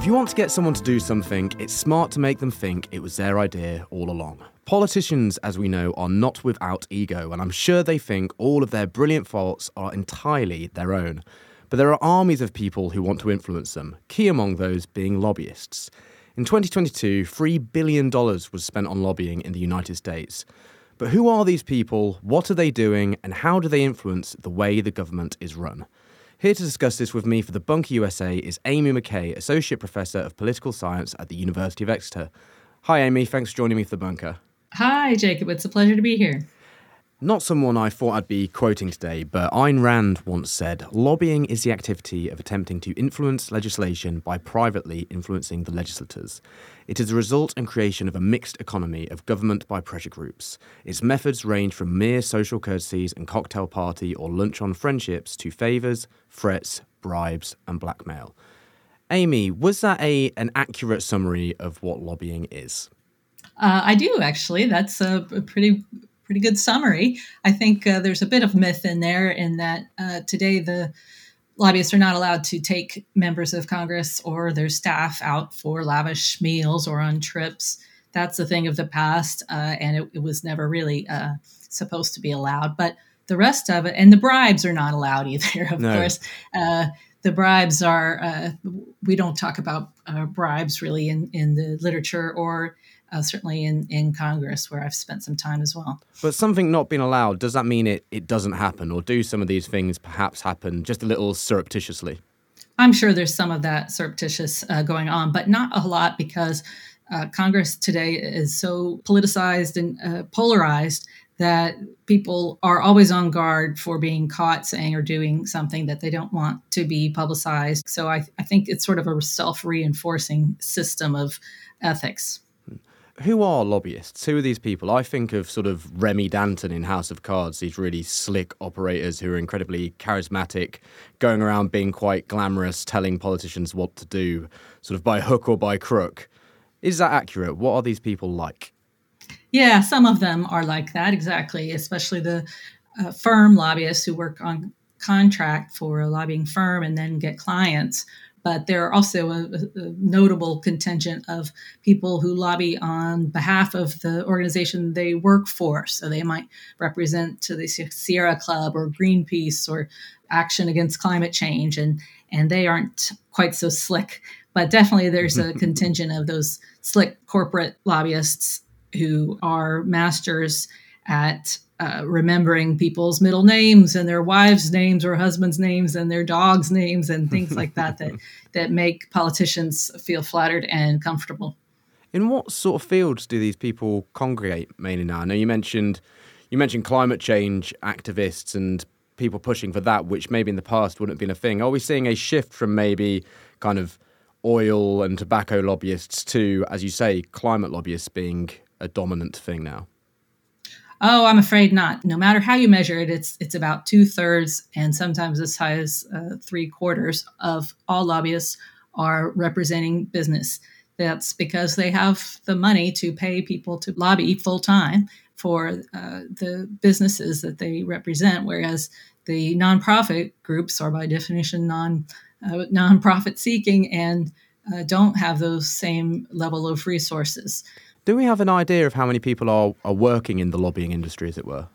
If you want to get someone to do something, it's smart to make them think it was their idea all along. Politicians, as we know, are not without ego, and I'm sure they think all of their brilliant thoughts are entirely their own. But there are armies of people who want to influence them, key among those being lobbyists. In 2022, $3 billion was spent on lobbying in the United States. But who are these people, what are they doing, and how do they influence the way the government is run? Here to discuss this with me for the Bunker USA is Amy McKay, Associate Professor of Political Science at the University of Exeter. Hi Amy, thanks for joining me for the Bunker. Hi Jacob, it's a pleasure to be here. Not someone I thought I'd be quoting today, but Ayn Rand once said, "Lobbying is the activity of attempting to influence legislation by privately influencing the legislators. It is the result and creation of a mixed economy of government by pressure groups. Its methods range from mere social courtesies and cocktail party or lunch on friendships to favours, threats, bribes and blackmail." Amy, was that an accurate summary of what lobbying is? I do, actually. That's a pretty good summary. I think there's a bit of myth in there in that today the lobbyists are not allowed to take members of Congress or their staff out for lavish meals or on trips. That's a thing of the past, and it was never really supposed to be allowed. But the rest of it, and the bribes are not allowed either, of course. The bribes are, we don't talk about bribes really in the literature or certainly in Congress, where I've spent some time as well. But something not being allowed, does that mean it doesn't happen? Or do some of these things perhaps happen just a little surreptitiously? I'm sure there's some of that surreptitious going on, but not a lot, because Congress today is so politicized and polarized that people are always on guard for being caught saying or doing something that they don't want to be publicized. So I think it's sort of a self-reinforcing system of ethics. Who are lobbyists? Who are these people? I think of sort of Remy Danton in House of Cards, these really slick operators who are incredibly charismatic, going around being quite glamorous, telling politicians what to do, sort of by hook or by crook. Is that accurate? What are these people like? Yeah, some of them are like that, exactly, especially the firm lobbyists who work on contract for a lobbying firm and then get clients. But there are also a notable contingent of people who lobby on behalf of the organization they work for. So they might represent to the Sierra Club or Greenpeace or Action Against Climate Change, and they aren't quite so slick. But definitely there's a contingent of those slick corporate lobbyists who are masters at remembering people's middle names and their wives' names or husbands' names and their dogs' names and things like that make politicians feel flattered and comfortable. In what sort of fields do these people congregate mainly now? I know you mentioned climate change activists and people pushing for that, which maybe in the past wouldn't have been a thing. Are we seeing a shift from maybe kind of oil and tobacco lobbyists to, as you say, climate lobbyists being a dominant thing now? Oh, I'm afraid not. No matter how you measure it, it's about 2/3 and sometimes as high as 3/4 of all lobbyists are representing business. That's because they have the money to pay people to lobby full time for the businesses that they represent, whereas the nonprofit groups are by definition nonprofit seeking and don't have those same level of resources. Do we have an idea of how many people are working in the lobbying industry, as it were?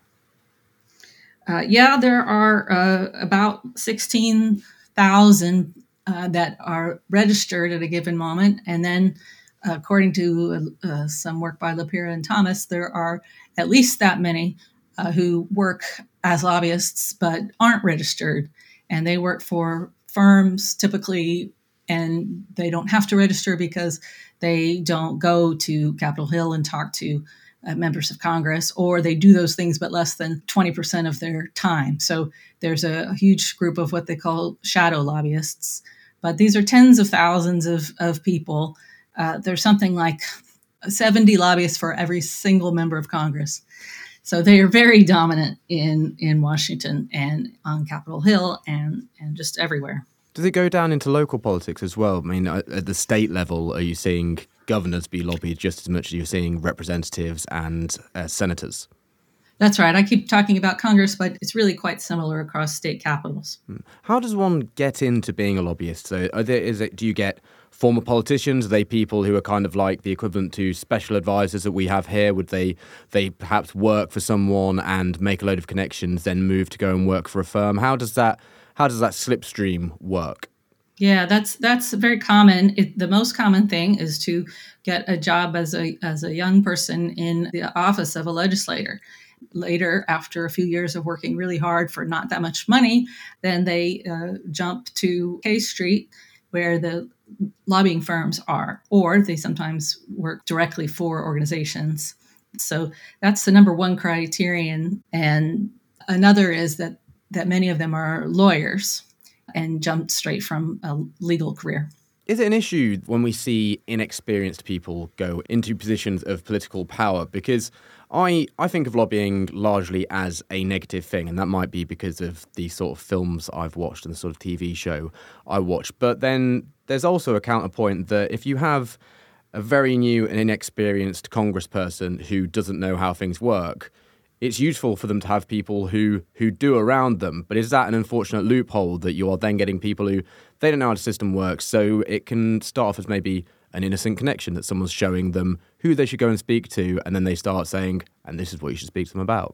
There are about 16,000 that are registered at a given moment. And then, according to some work by Lapira and Thomas, there are at least that many who work as lobbyists but aren't registered. And they work for firms typically, and they don't have to register because they don't go to Capitol Hill and talk to members of Congress, or they do those things but less than 20% of their time. So there's a huge group of what they call shadow lobbyists. But these are tens of thousands of people. There's something like 70 lobbyists for every single member of Congress. So they are very dominant in Washington and on Capitol Hill and just everywhere. Does it go down into local politics as well? I mean, at the state level, are you seeing governors be lobbied just as much as you're seeing representatives and senators? That's right. I keep talking about Congress, but it's really quite similar across state capitals. How does one get into being a lobbyist? So, do you get former politicians? Are they people who are kind of like the equivalent to special advisors that we have here? Would they perhaps work for someone and make a load of connections, then move to go and work for a firm? How does that slipstream work? Yeah, that's very common. The most common thing is to get a job as a young person in the office of a legislator. Later, after a few years of working really hard for not that much money, then they jump to K Street, where the lobbying firms are, or they sometimes work directly for organizations. So that's the number one criterion. And another is that many of them are lawyers and jumped straight from a legal career. Is it an issue when we see inexperienced people go into positions of political power? Because I think of lobbying largely as a negative thing, and that might be because of the sort of films I've watched and the sort of TV show I watch. But then there's also a counterpoint that if you have a very new and inexperienced congressperson who doesn't know how things work, it's useful for them to have people who do around them. But is that an unfortunate loophole that you are then getting people who they don't know how the system works? So it can start off as maybe an innocent connection that someone's showing them who they should go and speak to, and then they start saying, and this is what you should speak to them about.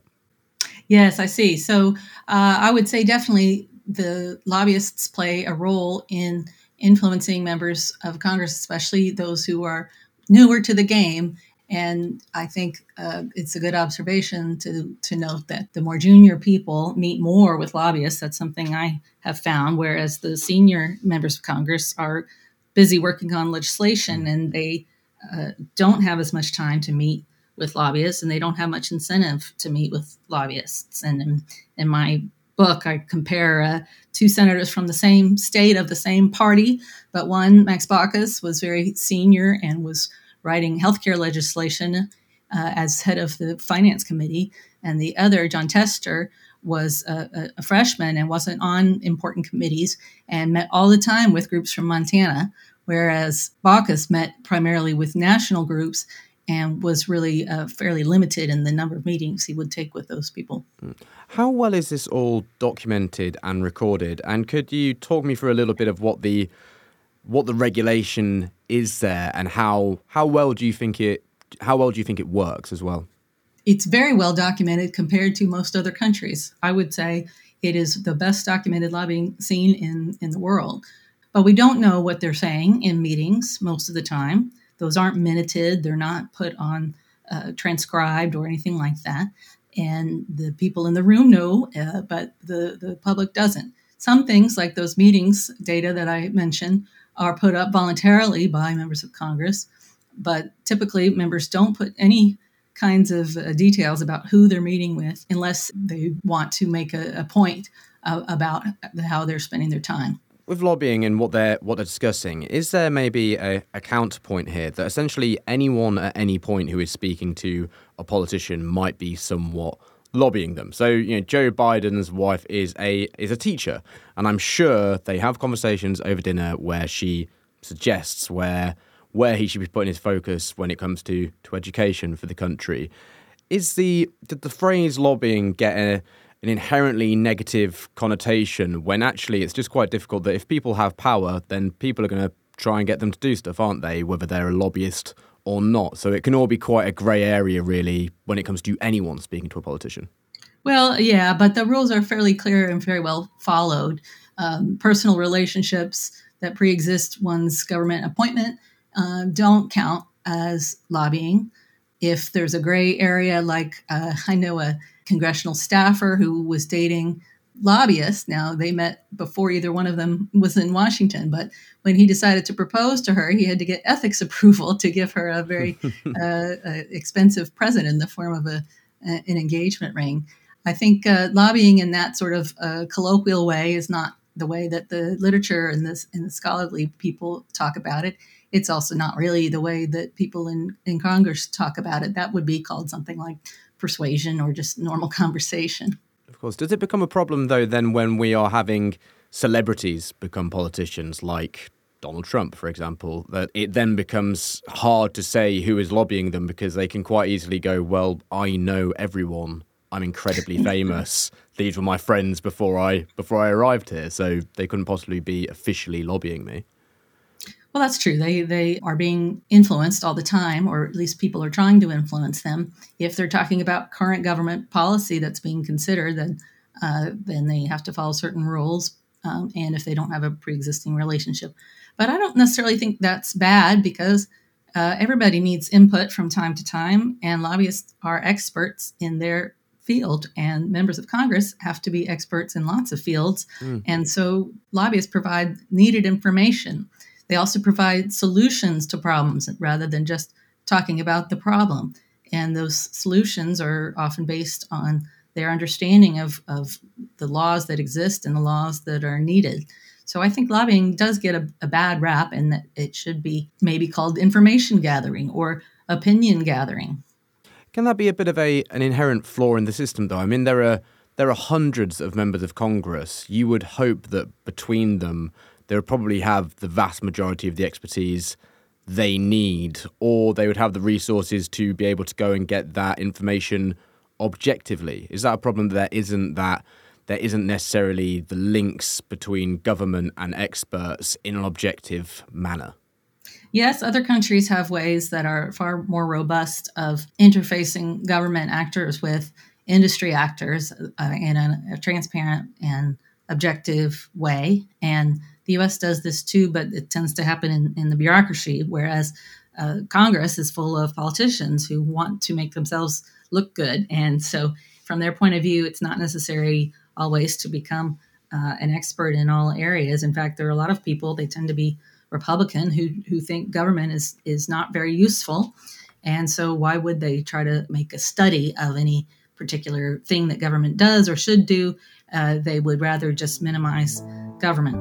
Yes, I see. So I would say definitely the lobbyists play a role in influencing members of Congress, especially those who are newer to the game. And I think it's a good observation to note that the more junior people meet more with lobbyists. That's something I have found, whereas the senior members of Congress are busy working on legislation and they don't have as much time to meet with lobbyists, and they don't have much incentive to meet with lobbyists. And in my book, I compare two senators from the same state of the same party, but one, Max Baucus, was very senior and was writing healthcare legislation as head of the Finance Committee. And the other, Jon Tester, was a freshman and wasn't on important committees and met all the time with groups from Montana, whereas Baucus met primarily with national groups and was really fairly limited in the number of meetings he would take with those people. How well is this all documented and recorded? And could you talk me through a little bit of what the regulation is there, and how well do you think it works as well? It's very well documented compared to most other countries. I would say it is the best documented lobbying scene in the world. But we don't know what they're saying in meetings most of the time. Those aren't minuted. They're not put on transcribed or anything like that. And the people in the room know, but the public doesn't. Some things like those meetings data that I mentioned are put up voluntarily by members of Congress, but typically members don't put any kinds of details about who they're meeting with unless they want to make a point about how they're spending their time. With lobbying and what they're discussing, is there maybe a counterpoint here that essentially anyone at any point who is speaking to a politician might be somewhat lobbying them? So, Joe Biden's wife is a teacher, and I'm sure they have conversations over dinner where she suggests where he should be putting his focus when it comes to education for the country. Did the phrase lobbying get an inherently negative connotation when actually it's just quite difficult that if people have power, then people are going to try and get them to do stuff, aren't they, whether they're a lobbyist or not? So it can all be quite a grey area, really, when it comes to anyone speaking to a politician. Well, yeah, but the rules are fairly clear and very well followed. Personal relationships that pre-exist one's government appointment don't count as lobbying. If there's a gray area, like I know a congressional staffer who was dating lobbyists. Now, they met before either one of them was in Washington, but when he decided to propose to her, he had to get ethics approval to give her a very expensive present in the form of an engagement ring. I think lobbying in that sort of colloquial way is not the way that the literature and the scholarly people talk about it. It's also not really the way that people in Congress talk about it. That would be called something like persuasion or just normal conversation. Of course. Does it become a problem, though, then when we are having celebrities become politicians, like Donald Trump, for example, that it then becomes hard to say who is lobbying them because they can quite easily go, well, I know everyone I'm incredibly famous. These were my friends before I arrived here, so they couldn't possibly be officially lobbying me. Well, that's true. They are being influenced all the time, or at least people are trying to influence them. If they're talking about current government policy that's being considered, then they have to follow certain rules, and if they don't have a pre-existing relationship. But I don't necessarily think that's bad, because everybody needs input from time to time, and lobbyists are experts in their field, and members of Congress have to be experts in lots of fields. And so lobbyists provide needed information. They also provide solutions to problems rather than just talking about the problem. And those solutions are often based on their understanding of the laws that exist and the laws that are needed. So I think lobbying does get a bad rap, and that it should be maybe called information gathering or opinion gathering. Can that be a bit of an inherent flaw in the system, though? I mean, there are hundreds of members of Congress. You would hope that between them, they would probably have the vast majority of the expertise they need, or they would have the resources to be able to go and get that information objectively. Is that a problem that there isn't necessarily the links between government and experts in an objective manner? Yes, other countries have ways that are far more robust of interfacing government actors with industry actors in a transparent and objective way. And the U.S. does this too, but it tends to happen in the bureaucracy, whereas Congress is full of politicians who want to make themselves look good. And so from their point of view, it's not necessary always to become an expert in all areas. In fact, there are a lot of people, they tend to be Republican, who think government is not very useful. And so why would they try to make a study of any particular thing that government does or should do? They would rather just minimize government.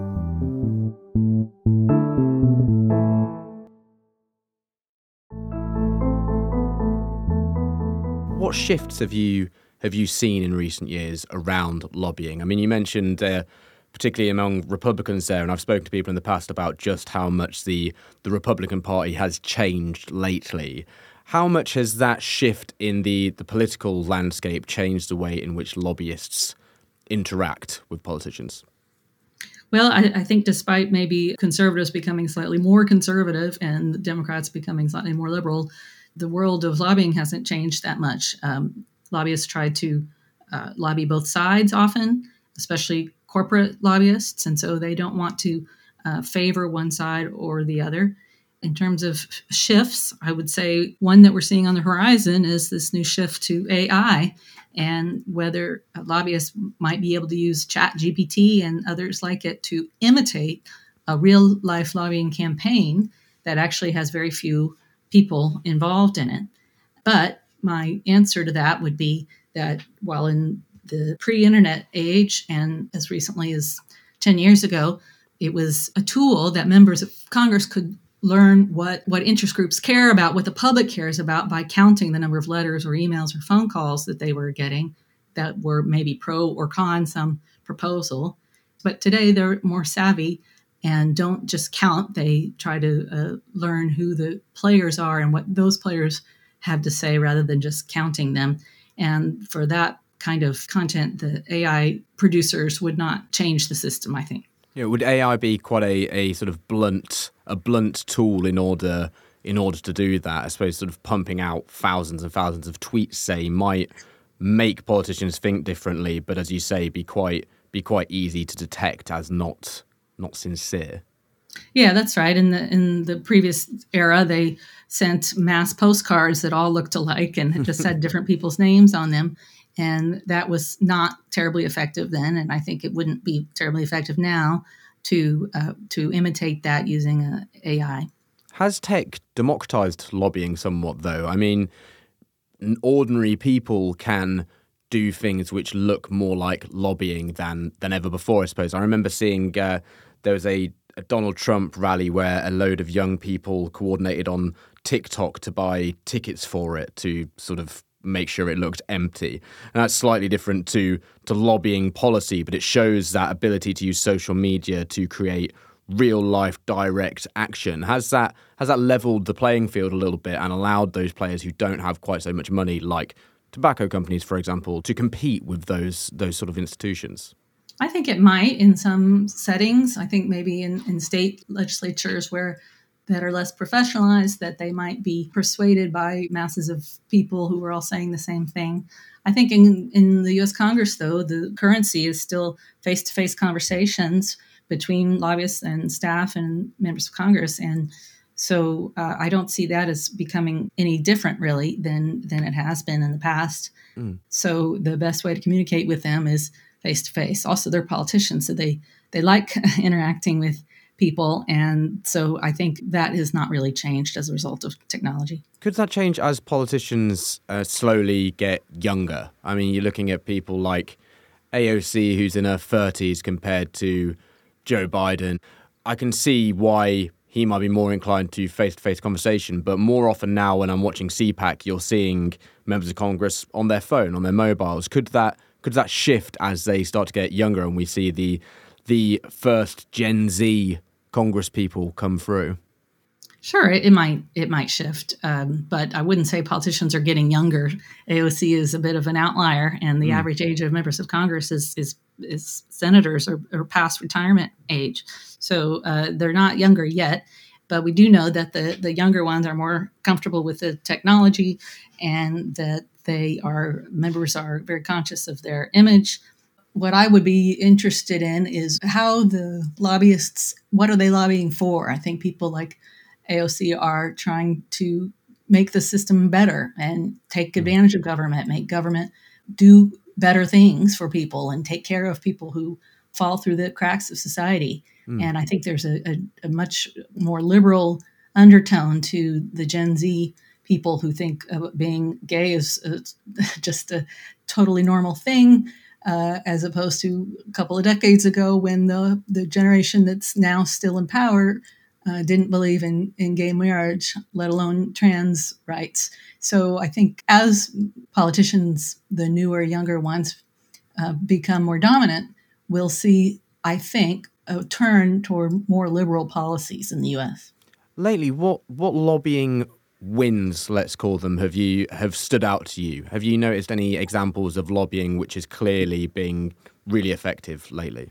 What shifts have you seen in recent years around lobbying? I mean, you mentioned particularly among Republicans there, and I've spoken to people in the past about just how much the Republican Party has changed lately. How much has that shift in the political landscape changed the way in which lobbyists interact with politicians? Well, I think despite maybe conservatives becoming slightly more conservative and the Democrats becoming slightly more liberal, the world of lobbying hasn't changed that much. Lobbyists try to lobby both sides often, especially corporate lobbyists, and so they don't want to favor one side or the other. In terms of shifts, I would say one that we're seeing on the horizon is this new shift to AI, and whether lobbyists might be able to use ChatGPT and others like it to imitate a real-life lobbying campaign that actually has very few people involved in it. But my answer to that would be that while in the pre-internet age, and as recently as 10 years ago, it was a tool that members of Congress could learn what interest groups care about, what the public cares about, by counting the number of letters or emails or phone calls that they were getting that were maybe pro or con some proposal. But today they're more savvy and don't just count. They try to learn who the players are and what those players have to say rather than just counting them. And for that kind of content, the AI producers would not change the system, I think. Yeah, would AI be quite a sort of blunt tool in order to do that? I suppose sort of pumping out thousands and thousands of tweets, say, might make politicians think differently, but as you say, be quite easy to detect as not sincere. Yeah, that's right. In the previous era, they sent mass postcards that all looked alike and just had different people's names on them. And that was not terribly effective then, and I think it wouldn't be terribly effective now to imitate that using AI. Has tech democratized lobbying somewhat, though? I mean, ordinary people can do things which look more like lobbying than ever before, I suppose. I remember seeing there was a Donald Trump rally where a load of young people coordinated on TikTok to buy tickets for it to sort of make sure it looked empty. And that's slightly different to lobbying policy, but it shows that ability to use social media to create real life direct action. Has that leveled the playing field a little bit and allowed those players who don't have quite so much money, like tobacco companies, for example, to compete with those sort of institutions? I think it might in some settings. I think maybe in state legislatures that are less professionalized, that they might be persuaded by masses of people who are all saying the same thing. I think in the U.S. Congress, though, the currency is still face-to-face conversations between lobbyists and staff and members of Congress. And so I don't see that as becoming any different, really, than it has been in the past. So the best way to communicate with them is face-to-face. Also, they're politicians, so they like interacting with people. And so I think that has not really changed as a result of technology. Could that change as politicians slowly get younger? I mean, you're looking at people like AOC, who's in her 30s, compared to Joe Biden. I can see why he might be more inclined to face-to-face conversation, but more often now when I'm watching CPAC, you're seeing members of Congress on their phone, on their mobiles. Could that shift as they start to get younger and we see the first Gen Z Congress people come through? Sure, it might shift, but I wouldn't say politicians are getting younger. AOC is a bit of an outlier, and the average age of members of Congress is senators or past retirement age. So they're not younger yet, but we do know that the younger ones are more comfortable with the technology, and that members are very conscious of their image. What I would be interested in is how the lobbyists, what are they lobbying for? I think people like AOC are trying to make the system better and take advantage of government, make government do better things for people and take care of people who fall through the cracks of society. And I think there's a much more liberal undertone to the Gen Z people who think being gay is just a totally normal thing, as opposed to a couple of decades ago when the generation that's now still in power didn't believe in gay marriage, let alone trans rights. So I think as politicians, the newer, younger ones, become more dominant, we'll see, I think, a turn toward more liberal policies in the U.S. Lately, what lobbying wins, let's call them, have stood out to you? Have you noticed any examples of lobbying which is clearly being really effective lately?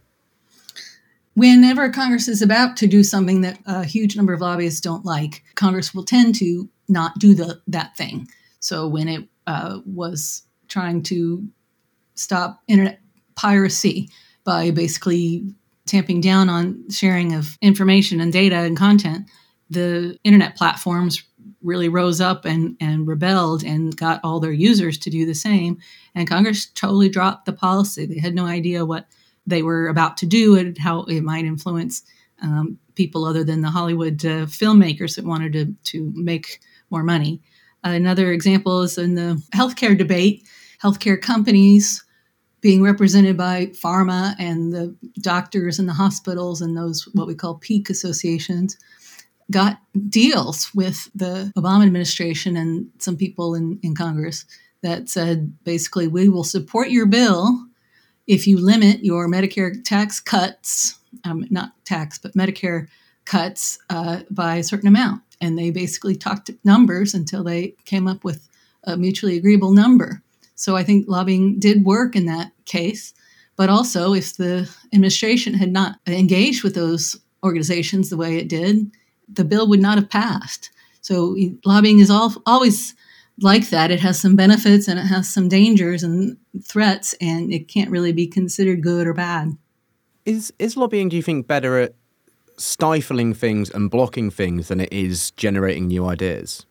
Whenever Congress is about to do something that a huge number of lobbyists don't like, Congress will tend to not do that thing. So when it was trying to stop internet piracy by basically tamping down on sharing of information and data and content, the internet platforms really rose up and rebelled and got all their users to do the same. And Congress totally dropped the policy. They had no idea what they were about to do and how it might influence people other than the Hollywood filmmakers that wanted to make more money. Another example is in the healthcare debate, healthcare companies being represented by pharma and the doctors and the hospitals and those what we call peak associations got deals with the Obama administration and some people in Congress that said, basically, we will support your bill if you limit your Medicare tax cuts, not tax, but Medicare cuts by a certain amount. And they basically talked numbers until they came up with a mutually agreeable number. So I think lobbying did work in that case. But also, if the administration had not engaged with those organizations the way it did, the bill would not have passed. So lobbying is always like that. It has some benefits and it has some dangers and threats, and it can't really be considered good or bad. Is lobbying, do you think, better at stifling things and blocking things than it is generating new ideas?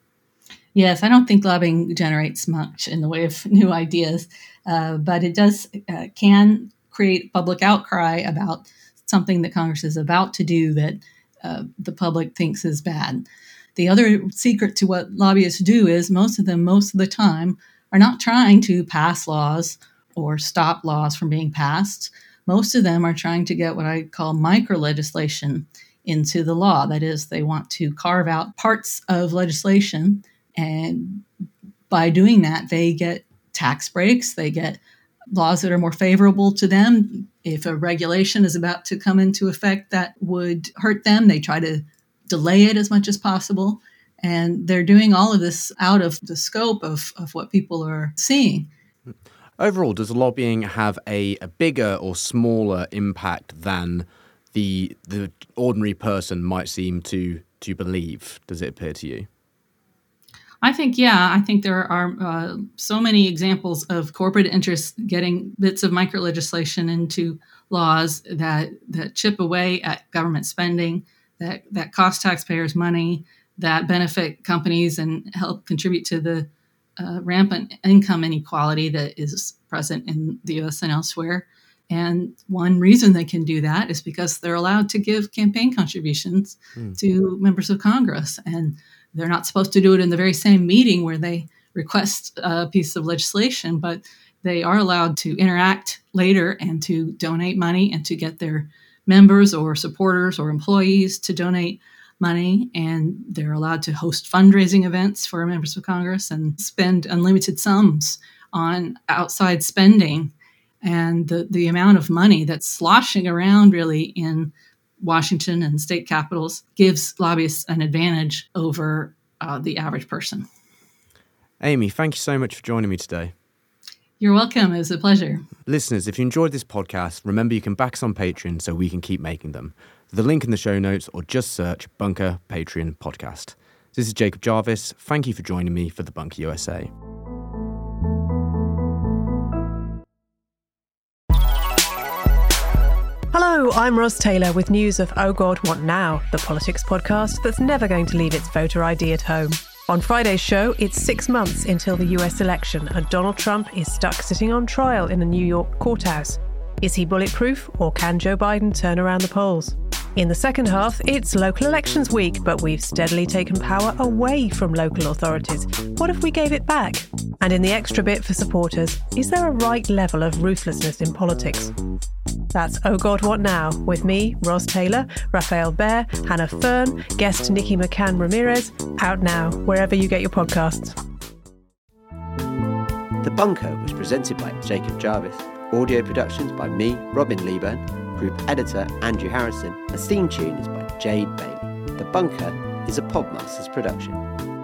Yes, I don't think lobbying generates much in the way of new ideas, but it can create public outcry about something that Congress is about to do that the public thinks is bad. The other secret to what lobbyists do is most of the time, are not trying to pass laws or stop laws from being passed. Most of them are trying to get what I call micro legislation into the law. That is, they want to carve out parts of legislation, and by doing that, they get tax breaks, they get laws that are more favorable to them. If a regulation is about to come into effect that would hurt them, they try to delay it as much as possible. And they're doing all of this out of the scope of what people are seeing. Overall, does lobbying have a bigger or smaller impact than the ordinary person might seem to believe? Does it appear to you? I think there are so many examples of corporate interests getting bits of micro legislation into laws that chip away at government spending, that cost taxpayers money, that benefit companies and help contribute to the rampant income inequality that is present in the U.S. and elsewhere. And one reason they can do that is because they're allowed to give campaign contributions to members of Congress. And they're not supposed to do it in the very same meeting where they request a piece of legislation, but they are allowed to interact later and to donate money and to get their members or supporters or employees to donate money. And they're allowed to host fundraising events for members of Congress and spend unlimited sums on outside spending. And the amount of money that's sloshing around really in Washington and state capitals gives lobbyists an advantage over the average person. Amy, thank you so much for joining me today. You're welcome. It was a pleasure. Listeners, if you enjoyed this podcast, remember you can back us on Patreon so we can keep making them. The link in the show notes or just search Bunker Patreon Podcast. This is Jacob Jarvis. Thank you for joining me for The Bunker USA. Hello, I'm Ros Taylor with news of Oh God, What Now, the politics podcast that's never going to leave its voter ID at home. On Friday's show, it's 6 months until the US election and Donald Trump is stuck sitting on trial in a New York courthouse. Is he bulletproof or can Joe Biden turn around the polls? In the second half, it's local elections week, but we've steadily taken power away from local authorities. What if we gave it back? And in the extra bit for supporters, is there a right level of ruthlessness in politics? That's Oh God, What Now? With me, Ros Taylor, Raphael Behr, Hannah Fern, guest Nikki McCann Ramirez, out now, wherever you get your podcasts. The Bunker was presented by Jacob Jarvis. Audio productions by me, Robin Leeburn. Group editor Andrew Harrison. The theme tune is by Jade Bailey. The Bunker is a Podmasters production.